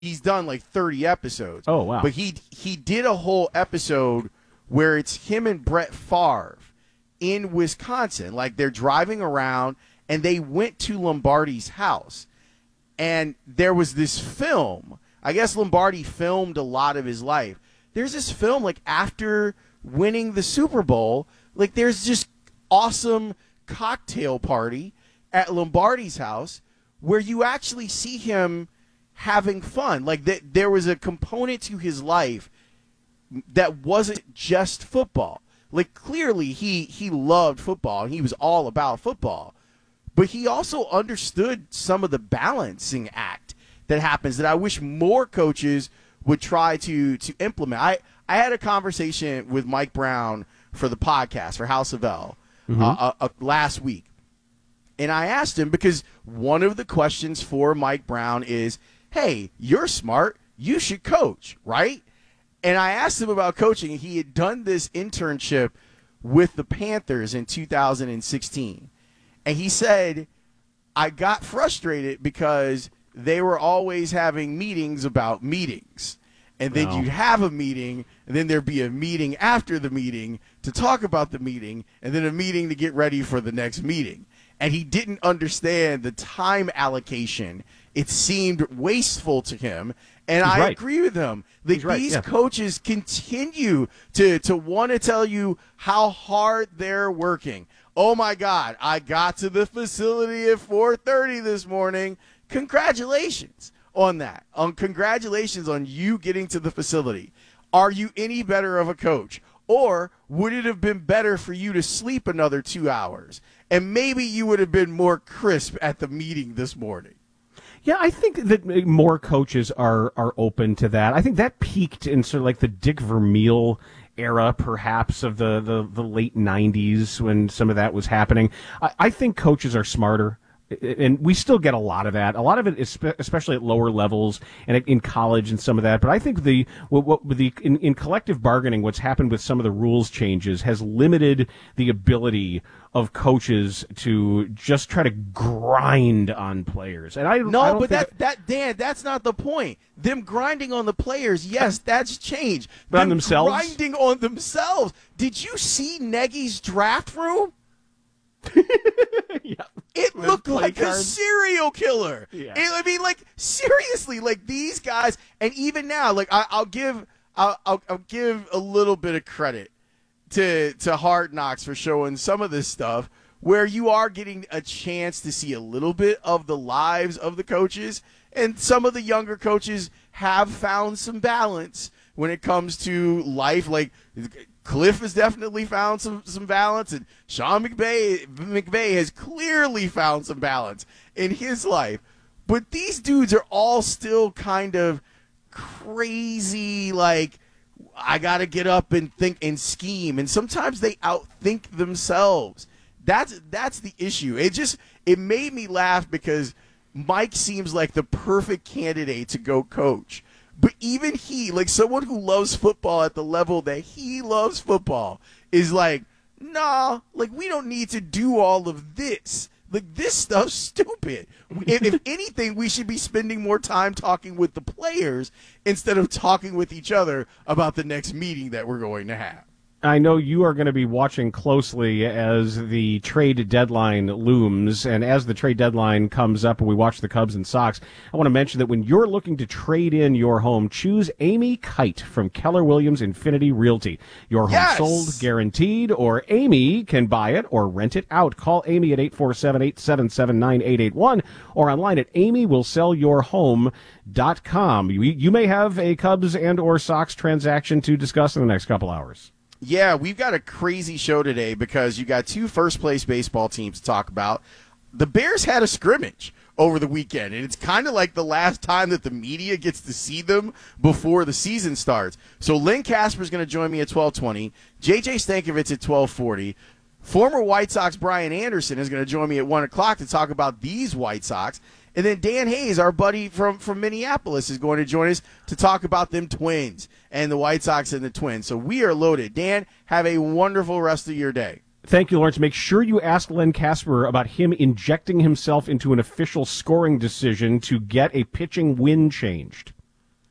he's done like 30 episodes. Oh, wow. But he did a whole episode where it's him and Brett Favre in Wisconsin. Like they're driving around and they went to Lombardi's house. And there was this film. I guess Lombardi filmed a lot of his life. There's this film like after winning the Super Bowl, like there's just awesome cocktail party at Lombardi's house where you actually see him having fun. Like there was a component to his life that wasn't just football. Like clearly he loved football and he was all about football, but he also understood some of the balancing act that happens that I wish more coaches would try to implement. I had a conversation with Mike Brown for the podcast for House of L last week. And I asked him, because one of the questions for Mike Brown is, hey, you're smart, you should coach, right? And I asked him about coaching. He had done this internship with the Panthers in 2016. And he said, I got frustrated because they were always having meetings about meetings. And then you'd have a meeting, and then there'd be a meeting after the meeting to talk about the meeting, and then a meeting to get ready for the next meeting. And he didn't understand the time allocation. It seemed wasteful to him. And I agree with him. Like, these coaches continue to want to tell you how hard they're working. Oh, my God, I got to the facility at 4:30 this morning. Congratulations on that. Congratulations on you getting to the facility. Are you any better of a coach? Or would it have been better for you to sleep another 2 hours? And maybe you would have been more crisp at the meeting this morning. Yeah, I think that more coaches are open to that. I think that peaked in sort of like the Dick Vermeil era, perhaps, of the late 90s when some of that was happening. I think coaches are smarter. And we still get a lot of that. A lot of it is especially at lower levels and in college and some of that. But I think in collective bargaining, what's happened with some of the rules changes has limited the ability of coaches to just try to grind on players. And Dan, that's not the point. Them grinding on the players, yes, that's changed. But on themselves? Grinding on themselves. Did you see Nagy's draft room? Yeah. It looked like a serial killer. Yeah. I mean, like, seriously, like these guys, and even now, like I'll give a little bit of credit to Hard Knocks for showing some of this stuff where you are getting a chance to see a little bit of the lives of the coaches, and some of the younger coaches have found some balance when it comes to life. Like Cliff has definitely found some balance, and Sean McVay has clearly found some balance in his life. But these dudes are all still kind of crazy, like, I got to get up and think and scheme, and sometimes they outthink themselves. That's the issue. It made me laugh because Mike seems like the perfect candidate to go coach. But even he, like someone who loves football at the level that he loves football, is like, nah, like we don't need to do all of this. Like this stuff's stupid. If anything, we should be spending more time talking with the players instead of talking with each other about the next meeting that we're going to have. I know you are going to be watching closely as the trade deadline looms, and as the trade deadline comes up and we watch the Cubs and Sox, I want to mention that when you're looking to trade in your home, choose Amy Kite from Keller Williams Infinity Realty. Your home sold, guaranteed, or Amy can buy it or rent it out. Call Amy at 847-877-9881 or online at amywillsellyourhome.com. You may have a Cubs and or Sox transaction to discuss in the next couple hours. Yeah, we've got a crazy show today because you got two first-place baseball teams to talk about. The Bears had a scrimmage over the weekend, and it's kind of like the last time that the media gets to see them before the season starts. So Lynn Casper's going to join me at 12:20, J.J. Stankovitz at 12:40. Former White Sox Brian Anderson is going to join me at 1 o'clock to talk about these White Sox. And then Dan Hayes, our buddy from Minneapolis, is going to join us to talk about them Twins and the White Sox and the Twins. So we are loaded. Dan, have a wonderful rest of your day. Thank you, Lawrence. Make sure you ask Len Casper about him injecting himself into an official scoring decision to get a pitching win changed.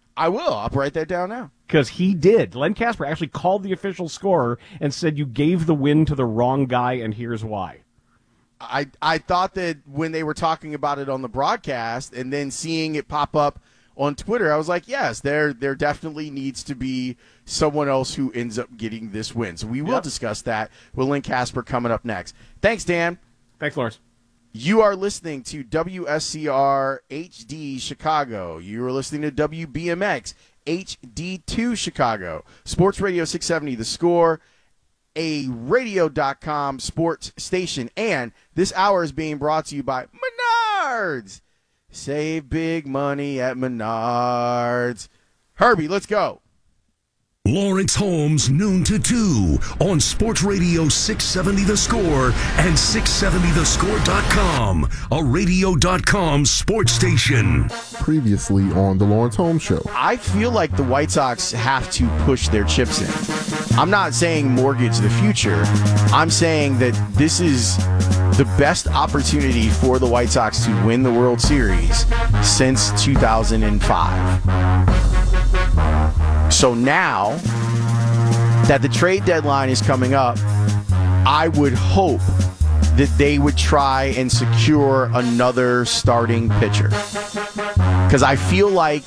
I will. I'll write that down now. Because he did. Len Casper actually called the official score and said you gave the win to the wrong guy, and here's why. I thought that when they were talking about it on the broadcast and then seeing it pop up on Twitter, I was like, yes, there definitely needs to be someone else who ends up getting this win. So we will discuss that with Len Casper coming up next. Thanks, Dan. Thanks, Lawrence. You are listening to WSCR HD Chicago. You are listening to WBMX HD2 Chicago. Sports Radio 670 The Score, a radio.com sports station. And this hour is being brought to you by Menards. Save big money at Menards. Herbie, let's go. Lawrence Holmes, noon to 2 on Sports Radio 670 The Score and 670thescore.com, a radio.com sports station. Previously on The Lawrence Holmes Show. I feel like the White Sox have to push their chips in. I'm not saying mortgage the future. I'm saying that this is the best opportunity for the White Sox to win the World Series since 2005. So now that the trade deadline is coming up, I would hope that they would try and secure another starting pitcher. Because I feel like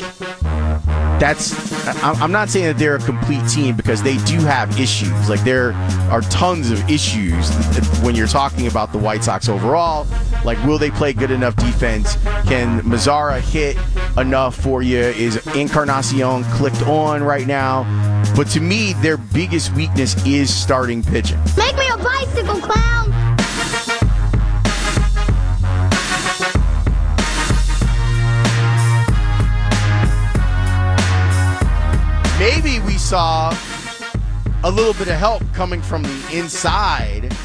I'm not saying that they're a complete team, because they do have issues. Like, there are tons of issues when you're talking about the White Sox overall. Like, will they play good enough defense? Can Mazzara hit enough for you? Is Encarnacion clicked on right now? But to me, their biggest weakness is starting pitching. Make me a bicycle clown! Maybe we saw a little bit of help coming from the inside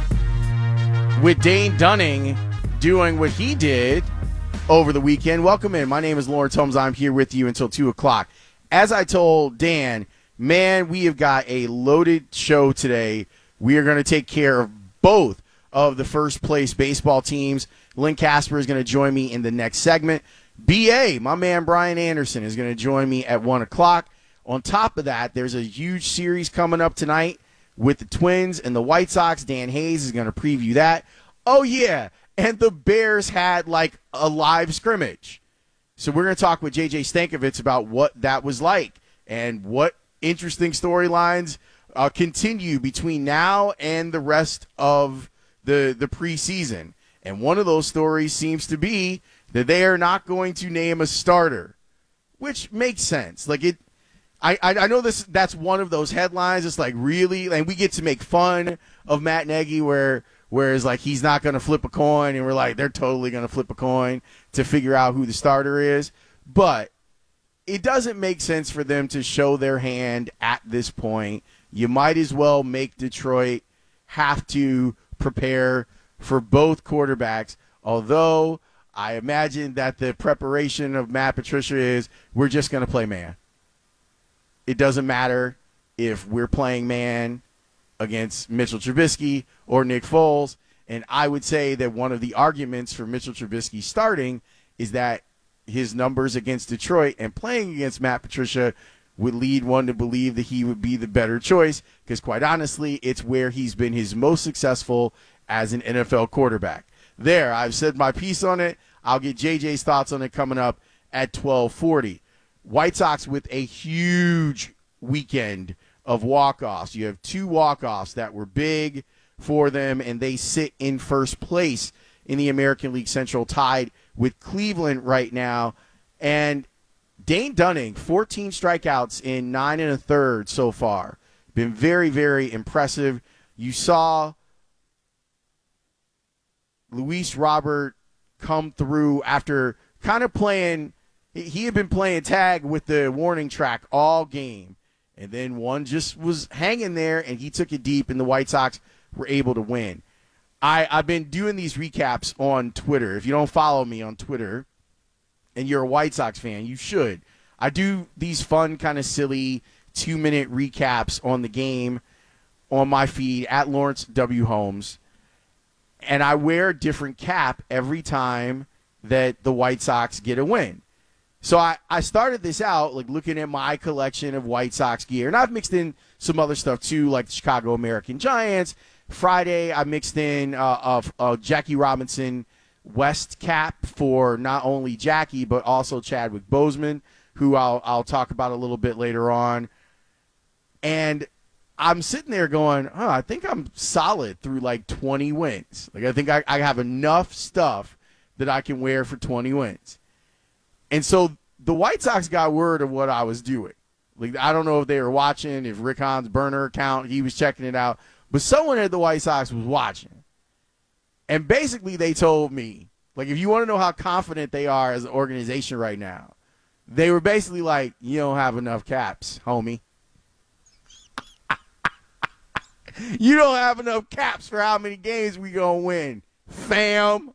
with Dane Dunning doing what he did over the weekend. Welcome in. My name is Lawrence Holmes. I'm here with you until 2 o'clock. As I told Dan, man, we have got a loaded show today. We are going to take care of both of the first place baseball teams. Len Casper is going to join me in the next segment. BA, my man Brian Anderson, is going to join me at 1 o'clock. On top of that, there's a huge series coming up tonight with the Twins and the White Sox. Dan Hayes is going to preview that. Oh, yeah, and the Bears had like a live scrimmage. So we're going to talk with J.J. Stankovitz about what that was like and what interesting storylines continue between now and the rest of the preseason. And one of those stories seems to be that they are not going to name a starter, which makes sense. Like, I know that's one of those headlines. It's like, really, and we get to make fun of Matt Nagy whereas like he's not going to flip a coin, and we're like, they're totally going to flip a coin to figure out who the starter is. But it doesn't make sense for them to show their hand at this point. You might as well make Detroit have to prepare for both quarterbacks, although I imagine that the preparation of Matt Patricia is we're just going to play man. It doesn't matter if we're playing man against Mitchell Trubisky or Nick Foles. And I would say that one of the arguments for Mitchell Trubisky starting is that his numbers against Detroit and playing against Matt Patricia would lead one to believe that he would be the better choice, because quite honestly, it's where he's been his most successful as an NFL quarterback. There, I've said my piece on it. I'll get JJ's thoughts on it coming up at 12:40. White Sox with a huge weekend of walk-offs. You have 2 walk-offs that were big for them, and they sit in first place in the American League Central, tied with Cleveland right now. And Dane Dunning, 14 strikeouts in 9 1/3 so far. Been very, very impressive. You saw Luis Robert come through after kind of playing – he had been playing tag with the warning track all game. And then one just was hanging there, and he took it deep, and the White Sox were able to win. I've been doing these recaps on Twitter. If you don't follow me on Twitter and you're a White Sox fan, you should. I do these fun, kind of silly 2-minute recaps on the game on my feed at Lawrence W. Holmes. And I wear a different cap every time that the White Sox get a win. So I started this out like looking at my collection of White Sox gear, and I've mixed in some other stuff too, like the Chicago American Giants. Friday, I mixed in a Jackie Robinson West cap for not only Jackie but also Chadwick Boseman, who I'll talk about a little bit later on. And I'm sitting there going, I think I'm solid through like 20 wins. Like I think I have enough stuff that I can wear for 20 wins. And so the White Sox got word of what I was doing. Like I don't know if they were watching, if Rick Hahn's burner account, he was checking it out. But someone at the White Sox was watching. And basically they told me, like, if you want to know how confident they are as an organization right now, they were basically like, you don't have enough caps, homie. You don't have enough caps for how many games we going to win, fam.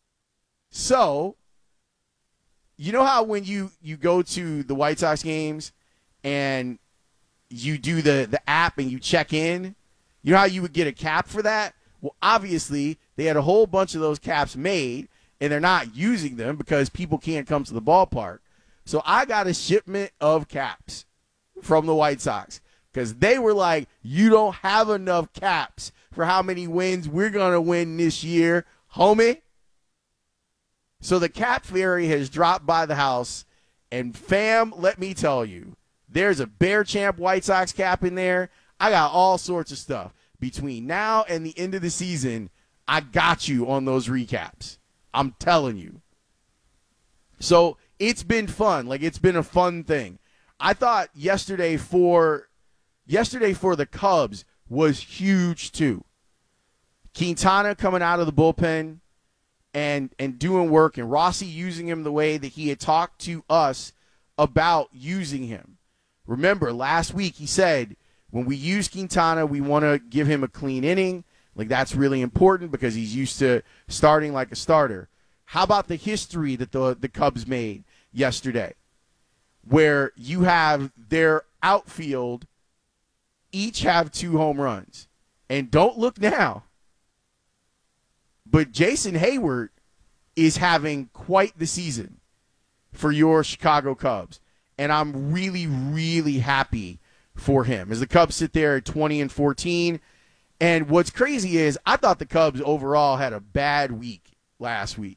So, you know how when you go to the White Sox games and you do the app and you check in, you know how you would get a cap for that? Well, obviously, they had a whole bunch of those caps made, and they're not using them because people can't come to the ballpark. So I got a shipment of caps from the White Sox because they were like, you don't have enough caps for how many wins we're going to win this year, homie. So the cap fairy has dropped by the house, and fam, let me tell you, there's a Bear Champ White Sox cap in there. I got all sorts of stuff. Between now and the end of the season, I got you on those recaps. I'm telling you. So it's been fun. Like, it's been a fun thing. I thought yesterday for the Cubs was huge too. Quintana coming out of the bullpen and doing work, and Rossi using him the way that he had talked to us about using him. Remember, last week he said, when we use Quintana, we want to give him a clean inning. Like, that's really important because he's used to starting like a starter. How about the history that the Cubs made yesterday, where you have their outfield each have 2 home runs? And don't look now, but Jason Hayward is having quite the season for your Chicago Cubs. And I'm really, really happy for him as the Cubs sit there at 20-14. And what's crazy is I thought the Cubs overall had a bad week last week.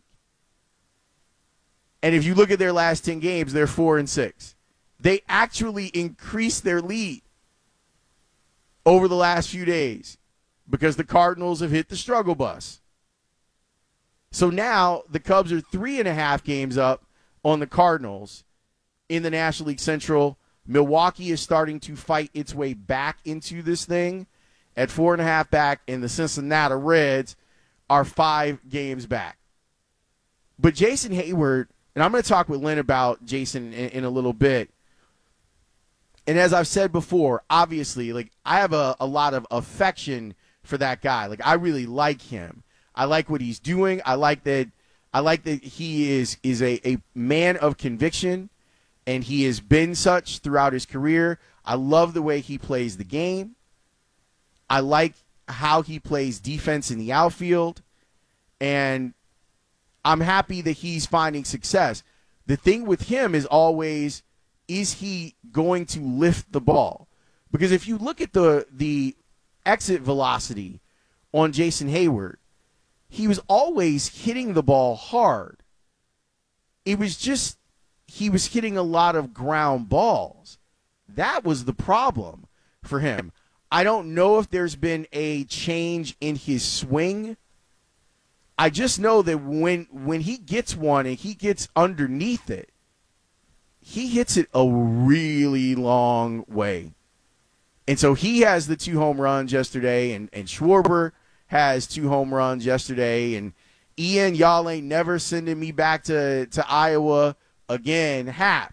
And if you look at their last 10 games, they're 4-6. They actually increased their lead over the last few days because the Cardinals have hit the struggle bus. So now the Cubs are 3.5 games up on the Cardinals in the National League Central. Milwaukee is starting to fight its way back into this thing at 4.5 back, and the Cincinnati Reds are 5 games back. But Jason Hayward, and I'm going to talk with Lynn about Jason in a little bit. And as I've said before, obviously, like, I have a lot of affection for that guy. Like, I really like him. I like what he's doing. I like that he is a man of conviction, and he has been such throughout his career. I love the way he plays the game. I like how he plays defense in the outfield, and I'm happy that he's finding success. The thing with him is always, is he going to lift the ball? Because if you look at the exit velocity on Jason Hayward, he was always hitting the ball hard. It was just he was hitting a lot of ground balls. That was the problem for him. I don't know if there's been a change in his swing. I just know that when he gets one and he gets underneath it, he hits it a really long way. And so he has the 2 home runs yesterday, and Schwarber has 2 home runs yesterday. And Ian, y'all ain't never sending me back to Iowa again. Hap,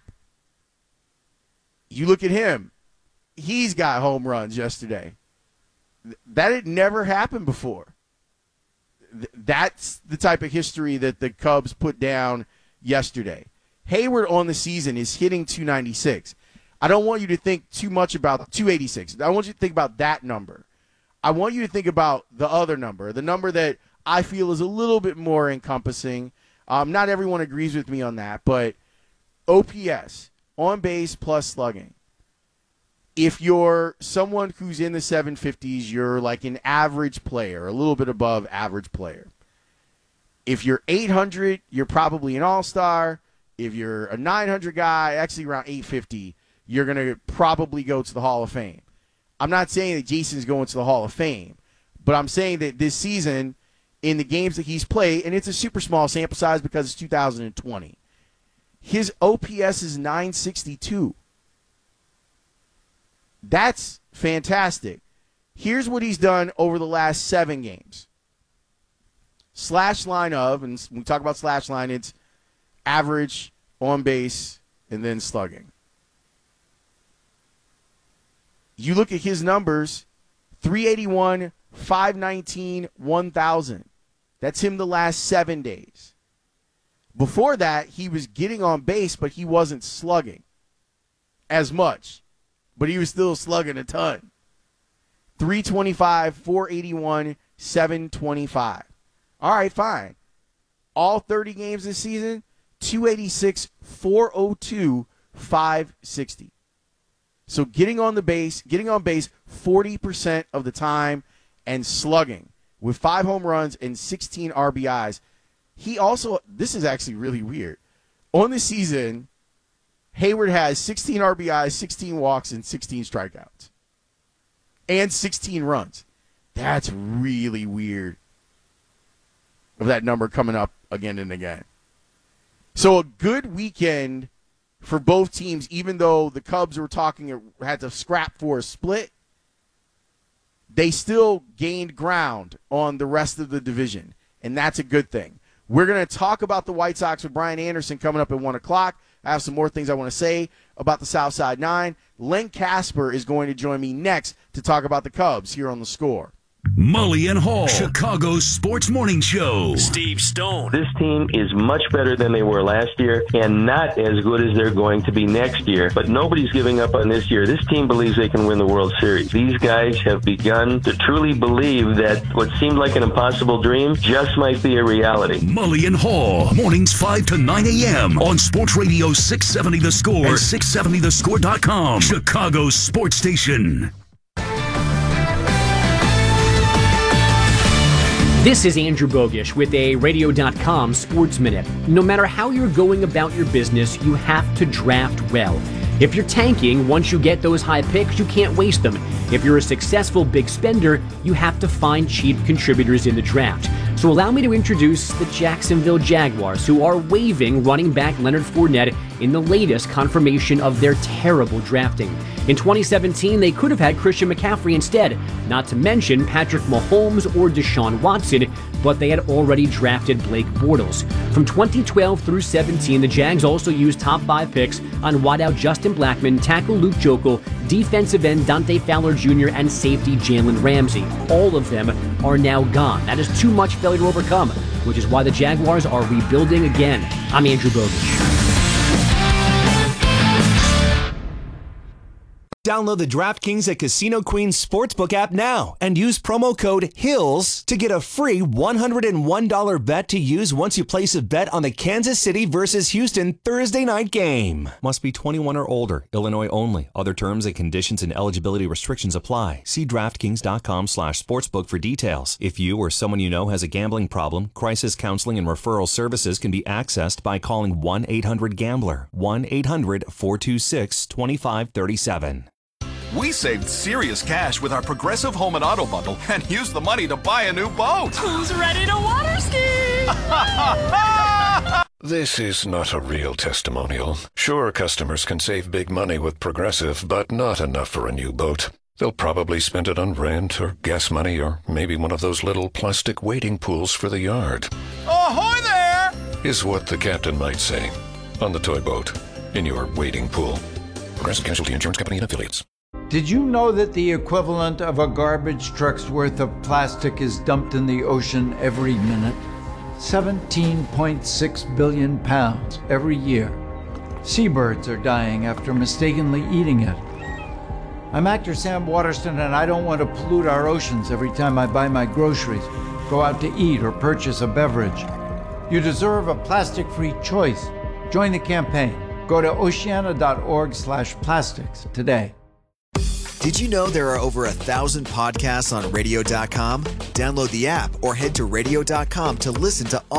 you look at him. He's got home runs yesterday. That had never happened before. That's the type of history that the Cubs put down yesterday. Hayward on the season is hitting 296. I don't want you to think too much about 286. I want you to think about that number. I want you to think about the other number, the number that I feel is a little bit more encompassing. Not everyone agrees with me on that, but OPS, on base plus slugging. If you're someone who's in the 750s, you're like an average player, a little bit above average player. If you're 800, you're probably an all-star. If you're a 900 guy, actually around 850, you're going to probably go to the Hall of Fame. I'm not saying that Jason's going to the Hall of Fame, but I'm saying that this season, in the games that he's played, and it's a super small sample size because it's 2020, his OPS is 962. That's fantastic. Here's what he's done over the last 7 games. Slash line of, and when we talk about slash line, it's average, on base, and then slugging. You look at his numbers, 381, 519, 1,000. That's him the last 7 days. Before that, he was getting on base, but he wasn't slugging as much. But he was still slugging a ton. 325, 481, 725. All right, fine. All 30 games this season, 286, 402, 560. So getting on base 40% of the time and slugging with 5 home runs and 16 RBIs. He also, this is actually really weird. On the season, Hayward has 16 RBIs, 16 walks, and 16 strikeouts. And 16 runs. That's really weird. Of that number coming up again and again. So a good weekend for both teams, even though the Cubs had to scrap for a split, they still gained ground on the rest of the division, and that's a good thing. We're going to talk about the White Sox with Brian Anderson coming up at 1 o'clock. I have some more things I want to say about the Southside 9. Len Casper is going to join me next to talk about the Cubs here on The Score. Mully and Hall, Chicago's sports morning show. Steve Stone. This team is much better than they were last year and not as good as they're going to be next year. But nobody's giving up on this year. This team believes they can win the World Series. These guys have begun to truly believe that what seemed like an impossible dream just might be a reality. Mully and Hall, mornings 5 to 9 a.m. on Sports Radio 670 The Score and 670thescore.com, Chicago's sports station. This is Andrew Bogish with a Radio.com Sports Minute. No matter how you're going about your business, you have to draft well. If you're tanking, once you get those high picks, you can't waste them. If you're a successful big spender, you have to find cheap contributors in the draft. So allow me to introduce the Jacksonville Jaguars, who are waiving running back Leonard Fournette in the latest confirmation of their terrible drafting. In 2017, they could have had Christian McCaffrey instead, not to mention Patrick Mahomes or Deshaun Watson, but they had already drafted Blake Bortles. From 2012 through 17, the Jags also used top 5 picks on wideout Justin Blackmon, tackle Luke Joeckel, defensive end Dante Fowler Jr., and safety Jalen Ramsey. All of them are now gone. That is too much failure to overcome, which is why the Jaguars are rebuilding again. I'm Andrew Bogish. Download the DraftKings at Casino Queen's Sportsbook app now and use promo code HILLS to get a free $101 bet to use once you place a bet on the Kansas City versus Houston Thursday night game. Must be 21 or older. Illinois only. Other terms and conditions and eligibility restrictions apply. See DraftKings.com/sportsbook for details. If you or someone you know has a gambling problem, crisis counseling and referral services can be accessed by calling 1-800-GAMBLER. 1-800-426-2537. We saved serious cash with our Progressive Home and Auto Bundle and used the money to buy a new boat. Who's ready to water ski? This is not a real testimonial. Sure, customers can save big money with Progressive, but not enough for a new boat. They'll probably spend it on rent or gas money or maybe one of those little plastic wading pools for the yard. Ahoy there! Is what the captain might say. On the toy boat. In your wading pool. Progressive Casualty Insurance Company and Affiliates. Did you know that the equivalent of a garbage truck's worth of plastic is dumped in the ocean every minute? 17.6 billion pounds every year. Seabirds are dying after mistakenly eating it. I'm actor Sam Waterston, and I don't want to pollute our oceans every time I buy my groceries, go out to eat, or purchase a beverage. You deserve a plastic-free choice. Join the campaign. Go to oceana.org/plastics today. Did you know there are over 1,000 podcasts on radio.com? Download the app or head to radio.com to listen to all